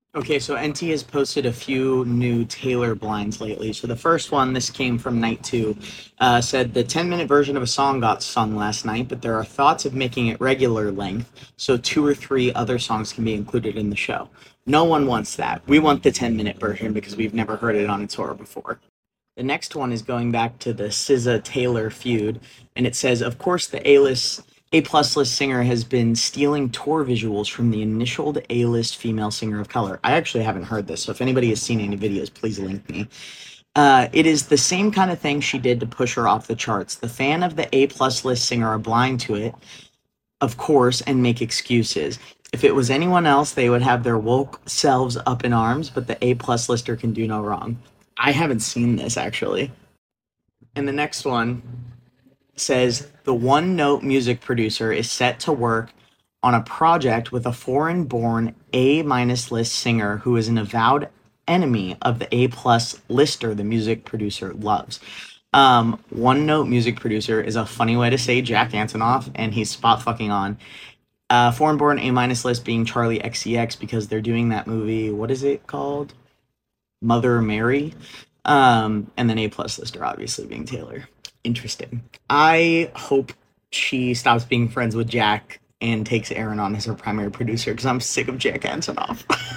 Okay, so NT has posted a few new Taylor blinds lately. So the first one, this came from night two, said the 10-minute version of a song got sung last night, but there are thoughts of making it regular length, so two or three other songs can be included in the show. No one wants that. We want the 10-minute version because we've never heard it on its tour before. The next one is going back to the SZA Taylor feud, and it says, of course, the A plus list singer has been stealing tour visuals from the initialed A list female singer of color. I actually haven't heard this, so if anybody has seen any videos, please link me. It is the same kind of thing she did to push her off the charts. The fan of the A plus list singer are blind to it, of course, and make excuses. If it was anyone else, they would have their woke selves up in arms, but the A plus lister can do no wrong. I haven't seen this actually. And the next one says the one note music producer is set to work on a project with a foreign born A minus list singer who is an avowed enemy of the A plus lister the music producer loves. One note music producer is a funny way to say Jack Antonoff, and he's spot fucking on. Foreign born A minus list being Charlie XCX because they're doing that movie. What is it called? Mother Mary. And then A plus lister obviously being Taylor. Interesting. I hope she stops being friends with Jack and takes Aaron on as her primary producer because I'm sick of Jack Antonoff.